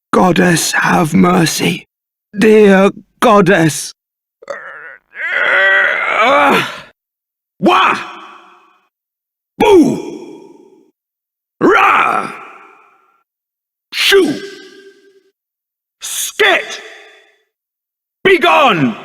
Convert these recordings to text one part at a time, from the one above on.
Goddess, have mercy. Dear Goddess. Wah! Boo! Rah! Shoo! Skit! Begone!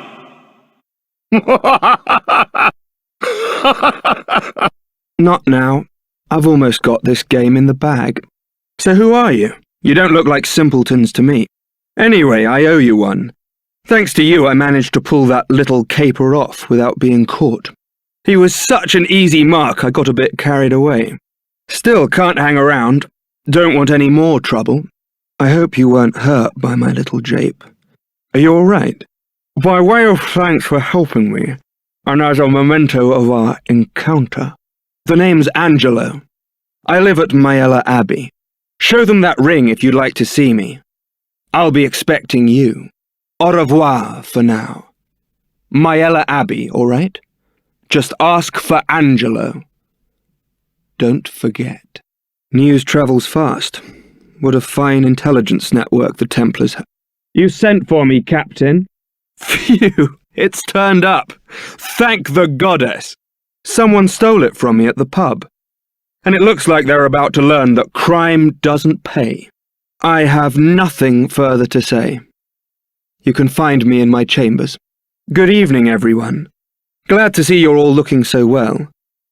Not now. I've almost got this game in the bag. So who are you? You don't look like simpletons to me. Anyway, I owe you one. Thanks to you, I managed to pull that little caper off without being caught. He was such an easy mark, I got a bit carried away. Still can't hang around. Don't want any more trouble. I hope you weren't hurt by my little jape. Are you all right? By way of thanks for helping me, and as a memento of our encounter, the name's Angelo. I live at Myella Abbey. Show them that ring if you'd like to see me. I'll be expecting you. Au revoir for now. Myella Abbey, all right? Just ask for Angelo. Don't forget. News travels fast. What a fine intelligence network the Templars have. You sent for me, Captain. Phew, it's turned up. Thank the goddess. Someone stole it from me at the pub. And it looks like they're about to learn that crime doesn't pay. I have nothing further to say. You can find me in my chambers. Good evening, everyone. Glad to see you're all looking so well.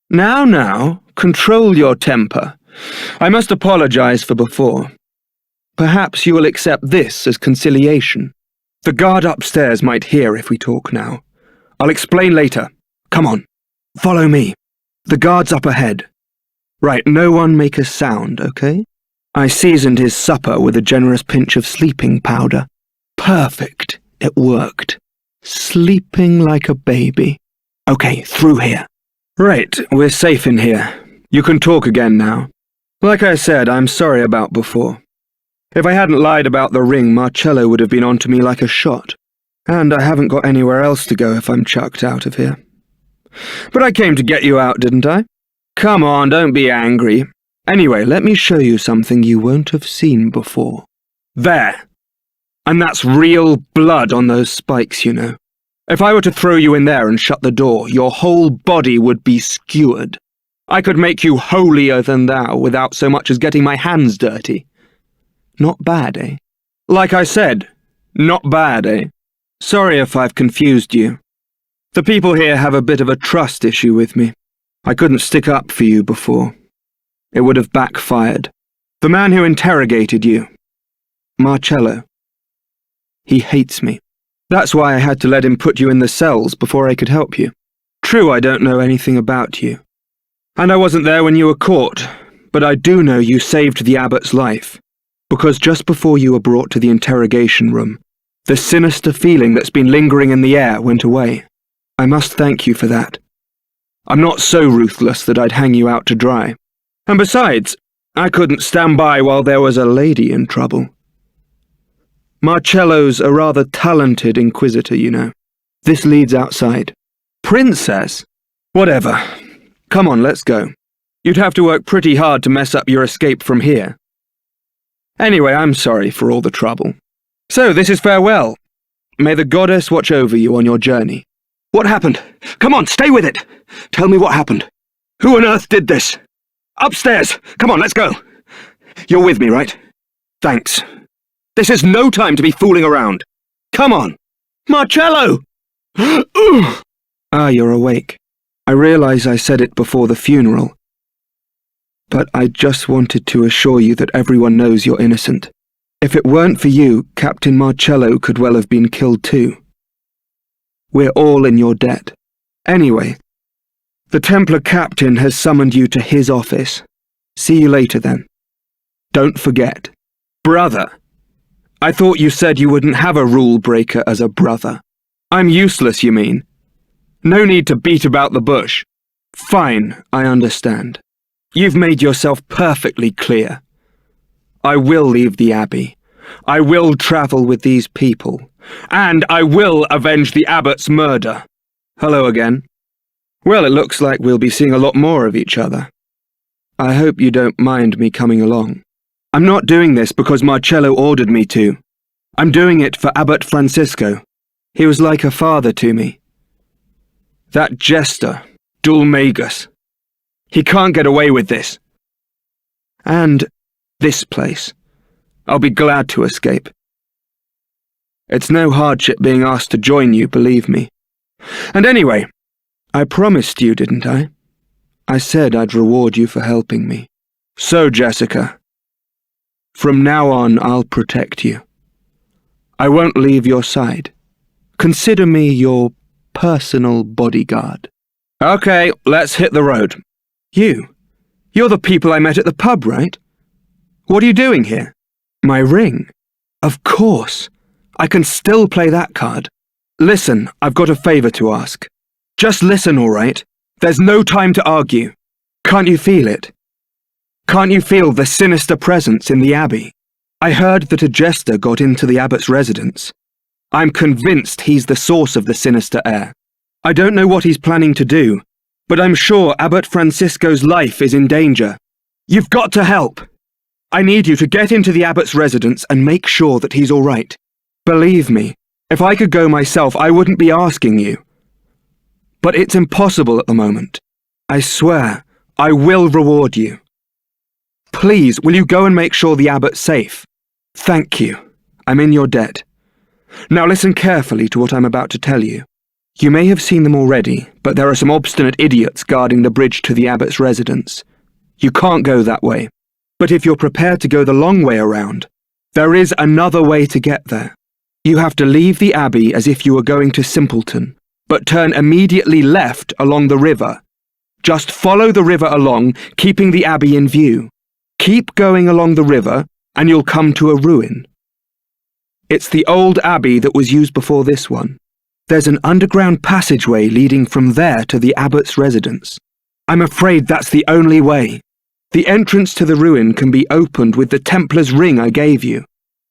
Now, control your temper. I must apologize for before. Perhaps you will accept this as conciliation. The guard upstairs might hear if we talk now. I'll explain later. Come on, follow me. The guard's up ahead. Right, no one make a sound, okay? I seasoned his supper with a generous pinch of sleeping powder. Perfect, it worked. Sleeping like a baby. Okay, through here. Right, we're safe in here. You can talk again now. Like I said, I'm sorry about before. If I hadn't lied about the ring, Marcello would have been onto me like a shot. And I haven't got anywhere else to go if I'm chucked out of here. But I came to get you out, didn't I? Come on, don't be angry. Anyway, let me show you something you won't have seen before. There. And that's real blood on those spikes, you know. If I were to throw you in there and shut the door, your whole body would be skewered. I could make you holier than thou without so much as getting my hands dirty. Not bad, eh? Like I said, not bad, eh? Sorry if I've confused you. The people here have a bit of a trust issue with me. I couldn't stick up for you before. It would have backfired. The man who interrogated you, Marcello, he hates me. That's why I had to let him put you in the cells before I could help you. True, I don't know anything about you. And I wasn't there when you were caught, but I do know you saved the abbot's life. Because just before you were brought to the interrogation room, the sinister feeling that's been lingering in the air went away. I must thank you for that. I'm not so ruthless that I'd hang you out to dry. And besides, I couldn't stand by while there was a lady in trouble. Marcello's a rather talented inquisitor, you know. This leads outside. Princess? Whatever. Come on, let's go. You'd have to work pretty hard to mess up your escape from here. Anyway, I'm sorry for all the trouble. So, this is farewell. May the goddess watch over you on your journey. What happened? Come on, stay with it! Tell me what happened. Who on earth did this? Upstairs! Come on, let's go! You're with me, right? Thanks. This is no time to be fooling around. Come on! Marcello! Ah, you're awake. I realize I said it before the funeral. But I just wanted to assure you that everyone knows you're innocent. If it weren't for you, Captain Marcello could well have been killed too. We're all in your debt. Anyway, the Templar captain has summoned you to his office. See you later then. Don't forget. Brother. I thought you said you wouldn't have a rule breaker as a brother. I'm useless, you mean? No need to beat about the bush. Fine, I understand. You've made yourself perfectly clear. I will leave the Abbey. I will travel with these people. And I will avenge the Abbot's murder. Hello again. Well, it looks like we'll be seeing a lot more of each other. I hope you don't mind me coming along. I'm not doing this because Marcello ordered me to. I'm doing it for Abbot Francisco. He was like a father to me. That jester, Dulmagus. He can't get away with this. And this place. I'll be glad to escape. It's no hardship being asked to join you, believe me. And anyway, I promised you, didn't I? I said I'd reward you for helping me. So, Jessica, from now on I'll protect you. I won't leave your side. Consider me your personal bodyguard. Okay, let's hit the road. You're the people I met at the pub, right? What are you doing here? My ring? Of course. I can still play that card. Listen, I've got a favour to ask. Just listen, all right? There's no time to argue. Can't you feel it? Can't you feel the sinister presence in the Abbey? I heard that a jester got into the abbot's residence. I'm convinced he's the source of the sinister air. I don't know what he's planning to do, but I'm sure Abbot Francisco's life is in danger. You've got to help. I need you to get into the abbot's residence and make sure that he's all right. Believe me, if I could go myself, I wouldn't be asking you. But it's impossible at the moment. I swear, I will reward you. Please, will you go and make sure the abbot's safe? Thank you. I'm in your debt. Now listen carefully to what I'm about to tell you. You may have seen them already, but there are some obstinate idiots guarding the bridge to the abbot's residence. You can't go that way. But if you're prepared to go the long way around, there is another way to get there. You have to leave the abbey as if you were going to Simpleton, but turn immediately left along the river. Just follow the river along, keeping the abbey in view. Keep going along the river, and you'll come to a ruin. It's the old abbey that was used before this one. There's an underground passageway leading from there to the abbot's residence. I'm afraid that's the only way. The entrance to the ruin can be opened with the Templar's ring I gave you.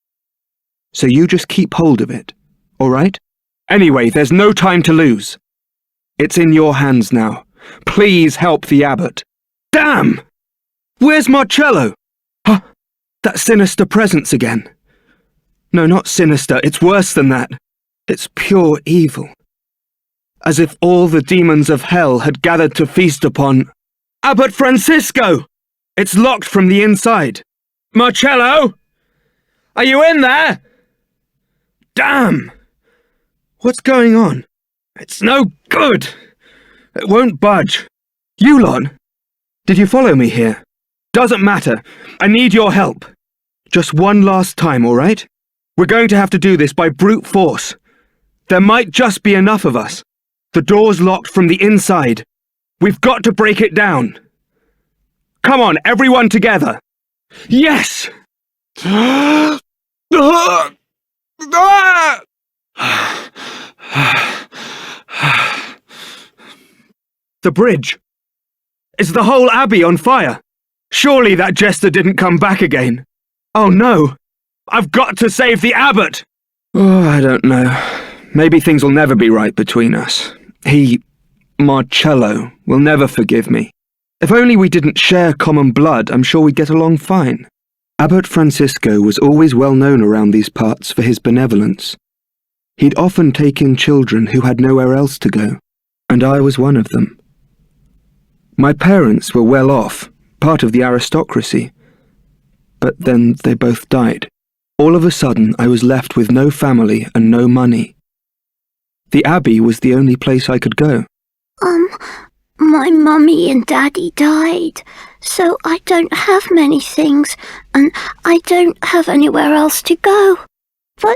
So you just keep hold of it, all right? Anyway, there's no time to lose. It's in your hands now. Please help the abbot. Damn! Where's Marcello? Huh? That sinister presence again. No, not sinister. It's worse than that. It's pure evil. As if all the demons of hell had gathered to feast upon Abbot Francisco! It's locked from the inside. Marcello? Are you in there? Damn! What's going on? It's no good. It won't budge. Yulon? Did you follow me here? Doesn't matter. I need your help. Just one last time, all right? We're going to have to do this by brute force. There might just be enough of us. The door's locked from the inside. We've got to break it down. Come on, everyone together. Yes! The bridge. Is the whole abbey on fire? Surely that jester didn't come back again. Oh no! I've got to save the abbot! Oh, I don't know. Maybe things will never be right between us. Marcello, will never forgive me. If only we didn't share common blood, I'm sure we'd get along fine. Abbot Francisco was always well known around these parts for his benevolence. He'd often take in children who had nowhere else to go, and I was one of them. My parents were well off, part of the aristocracy, but then they both died. All of a sudden, I was left with no family and no money. The abbey was the only place I could go. My mummy and daddy died, so I don't have many things, and I don't have anywhere else to go. But...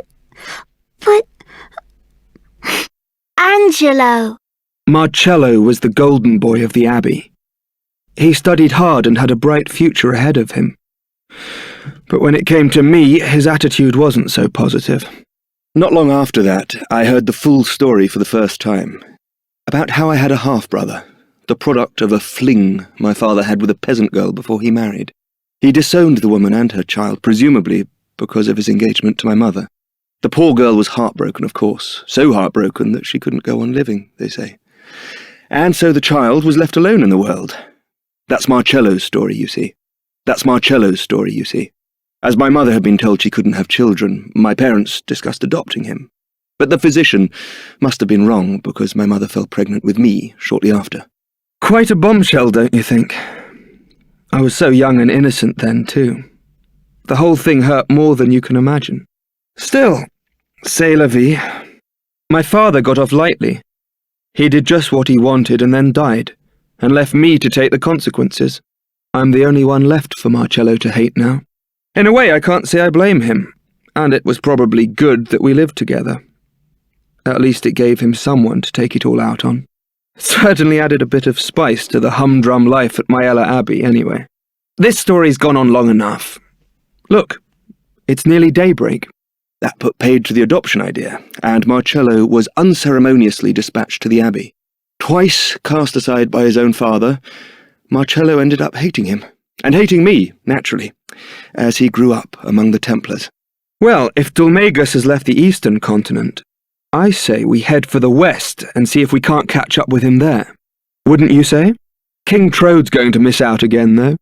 Angelo! Marcello was the golden boy of the abbey. He studied hard and had a bright future ahead of him. But when it came to me, his attitude wasn't so positive. Not long after that, I heard the full story for the first time. About how I had a half-brother, the product of a fling my father had with a peasant girl before he married. He disowned the woman and her child, presumably because of his engagement to my mother. The poor girl was heartbroken, of course, so heartbroken that she couldn't go on living, they say. And so the child was left alone in the world. That's Marcello's story, you see. That's Marcello's story, you see. As my mother had been told she couldn't have children, my parents discussed adopting him. But the physician must have been wrong, because my mother fell pregnant with me shortly after. Quite a bombshell, don't you think? I was so young and innocent then, too. The whole thing hurt more than you can imagine. Still, c'est la vie. My father got off lightly. He did just what he wanted and then died, and left me to take the consequences. I'm the only one left for Marcello to hate now. In a way, I can't say I blame him, and it was probably good that we lived together. At least it gave him someone to take it all out on. Certainly added a bit of spice to the humdrum life at Myella Abbey, anyway. This story's gone on long enough. Look, it's nearly daybreak. That put paid to the adoption idea, and Marcello was unceremoniously dispatched to the Abbey. Twice cast aside by his own father, Marcello ended up hating him, and hating me, naturally, as he grew up among the Templars. Well, if Dulmagus has left the eastern continent, I say we head for the west and see if we can't catch up with him there. Wouldn't you say? King Trode's going to miss out again, though.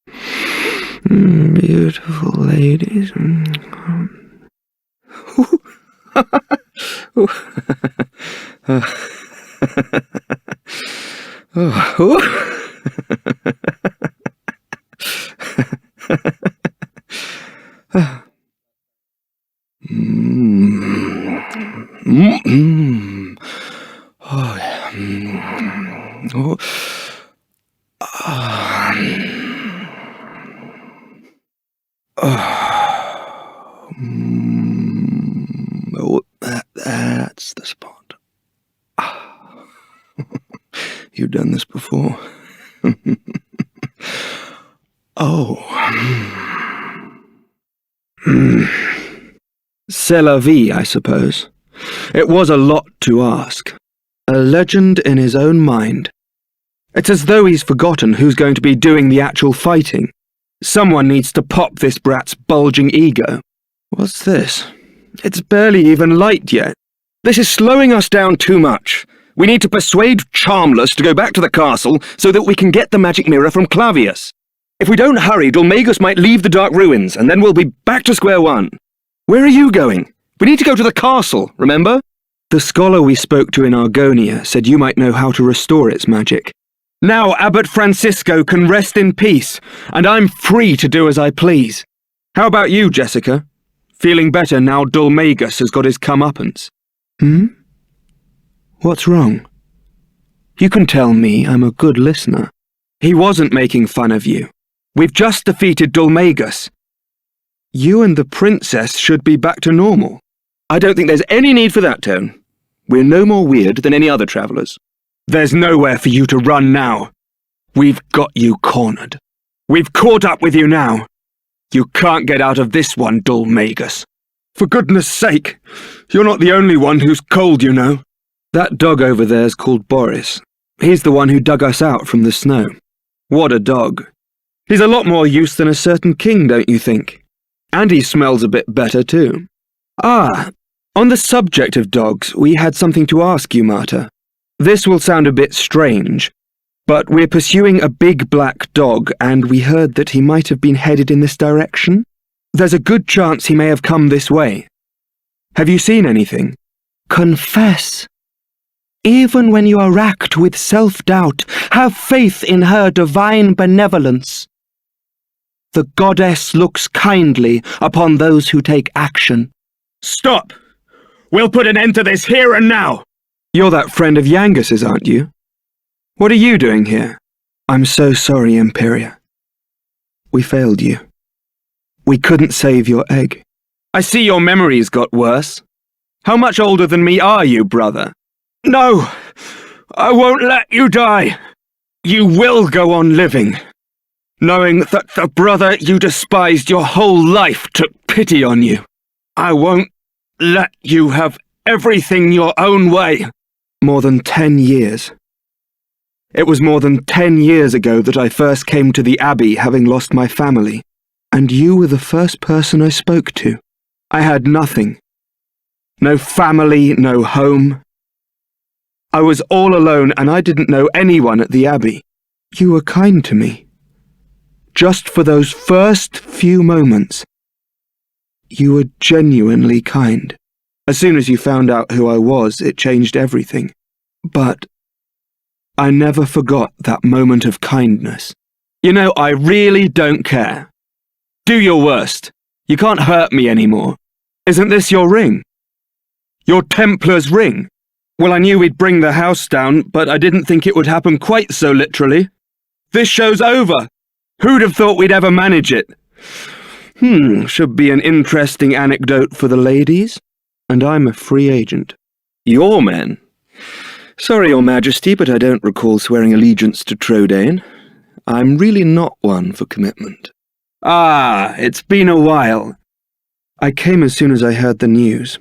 Beautiful ladies. Oh, yeah. Oh. Oh, that's the spot. You've done this before. Oh. C'est la vie, I suppose. It was a lot to ask. A legend in his own mind. It's as though he's forgotten who's going to be doing the actual fighting. Someone needs to pop this brat's bulging ego. What's this? It's barely even light yet. This is slowing us down too much. We need to persuade Charmless to go back to the castle so that we can get the magic mirror from Clavius. If we don't hurry, Dulmagus might leave the Dark Ruins, and then we'll be back to square one. Where are you going? We need to go to the castle, remember? The scholar we spoke to in Argonia said you might know how to restore its magic. Now Abbot Francisco can rest in peace, and I'm free to do as I please. How about you, Jessica? Feeling better now Dulmagus has got his comeuppance? What's wrong? You can tell me I'm a good listener. He wasn't making fun of you. We've just defeated Dulmagus. You and the princess should be back to normal. I don't think there's any need for that, Tone. We're no more weird than any other travellers. There's nowhere for you to run now. We've got you cornered. We've caught up with you now. You can't get out of this one, Dulmagus. For goodness sake, you're not the only one who's cold, you know. That dog over there's called Boris. He's the one who dug us out from the snow. What a dog. He's a lot more use than a certain king, don't you think? And he smells a bit better, too. Ah, on the subject of dogs, we had something to ask you, Marta. This will sound a bit strange, but we're pursuing a big black dog, and we heard that he might have been headed in this direction. There's a good chance he may have come this way. Have you seen anything? Confess. Even when you are racked with self-doubt, have faith in her divine benevolence. The goddess looks kindly upon those who take action. Stop! We'll put an end to this here and now! You're that friend of Yangus's, aren't you? What are you doing here? I'm so sorry, Imperia. We failed you. We couldn't save your egg. I see your memory's got worse. How much older than me are you, brother? No! I won't let you die! You will go on living, knowing that the brother you despised your whole life took pity on you. I won't let you have everything your own way. More than 10 years. It was more than 10 years ago that I first came to the Abbey, having lost my family, and you were the first person I spoke to. I had nothing. No family, no home. I was all alone, and I didn't know anyone at the Abbey. You were kind to me. Just for those first few moments, You were genuinely kind. As soon as you found out who I was, it changed everything. But I never forgot that moment of kindness. You know, I really don't care. Do your worst. You can't hurt me anymore. Isn't this your ring? Your Templar's ring? Well, I knew we'd bring the house down, but I didn't think it would happen quite so literally. This show's over. Who'd have thought we'd ever manage it? Should be an interesting anecdote for the ladies. And I'm a free agent. Your men? Sorry, Your Majesty, but I don't recall swearing allegiance to Trodain. I'm really not one for commitment. Ah, it's been a while. I came as soon as I heard the news.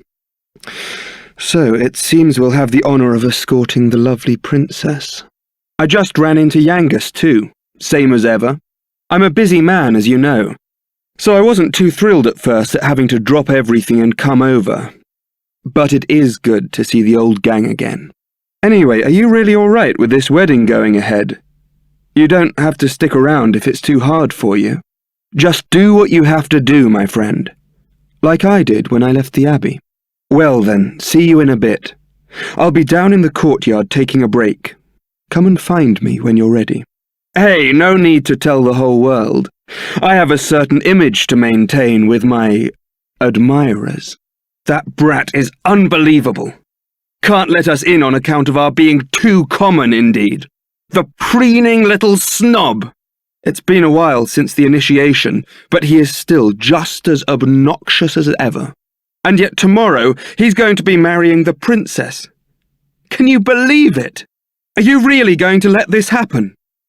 So, it seems we'll have the honour of escorting the lovely princess. I just ran into Yangus too, same as ever. I'm a busy man, as you know, so I wasn't too thrilled at first at having to drop everything and come over. But it is good to see the old gang again. Anyway, are you really all right with this wedding going ahead? You don't have to stick around if it's too hard for you. Just do what you have to do, my friend. Like I did when I left the Abbey. Well then, see you in a bit. I'll be down in the courtyard taking a break. Come and find me when you're ready. Hey, no need to tell the whole world. I have a certain image to maintain with my admirers. That brat is unbelievable. Can't let us in on account of our being too common, indeed. The preening little snob. It's been a while since the initiation, but he is still just as obnoxious as ever. And yet tomorrow he's going to be marrying the princess. Can you believe it? Are you really going to let this happen?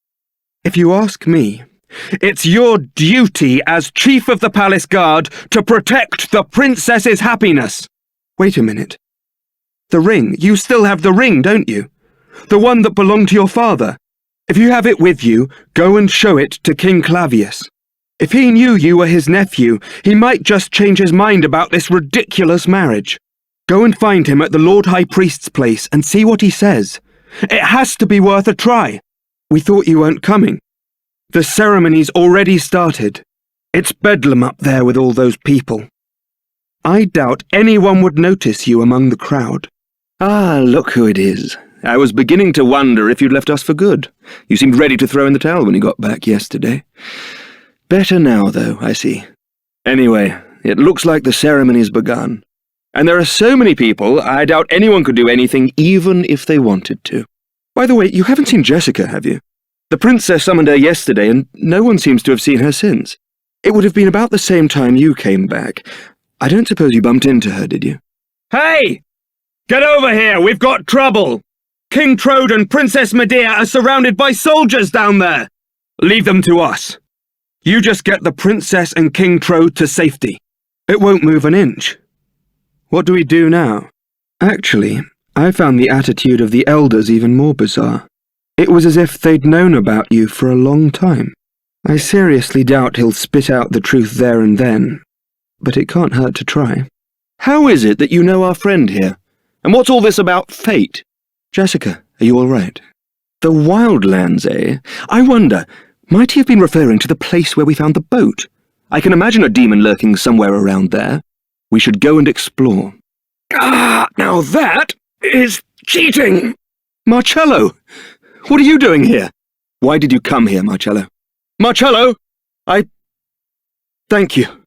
If you ask me, it's your duty as Chief of the Palace Guard to protect the princess's happiness. Wait a minute. The ring. You still have the ring, don't you? The one that belonged to your father. If you have it with you, go and show it to King Clavius. If he knew you were his nephew, he might just change his mind about this ridiculous marriage. Go and find him at the Lord High Priest's place and see what he says. It has to be worth a try. We thought you weren't coming. The ceremony's already started. It's bedlam up there with all those people. I doubt anyone would notice you among the crowd. Ah, look who it is. I was beginning to wonder if you'd left us for good. You seemed ready to throw in the towel when you got back yesterday. Better now, though, I see. Anyway, it looks like the ceremony's begun. And there are so many people, I doubt anyone could do anything, even if they wanted to. By the way, you haven't seen Jessica, have you? The princess summoned her yesterday, and no one seems to have seen her since. It would have been about the same time you came back. I don't suppose you bumped into her, did you? Hey! Get over here! We've got trouble! King Trode and Princess Medea are surrounded by soldiers down there! Leave them to us. You just get the princess and King Trode to safety. It won't move an inch. What do we do now? Actually, I found the attitude of the elders even more bizarre. It was as if they'd known about you for a long time. I seriously doubt he'll spit out the truth there and then, but it can't hurt to try. How is it that you know our friend here? And what's all this about fate? Jessica, are you all right? The Wildlands, eh? I wonder, might he have been referring to the place where we found the boat? I can imagine a demon lurking somewhere around there. We should go and explore. Ah, now that is cheating! Marcello! What are you doing here? Why did you come here, Marcello? Marcello! Thank you.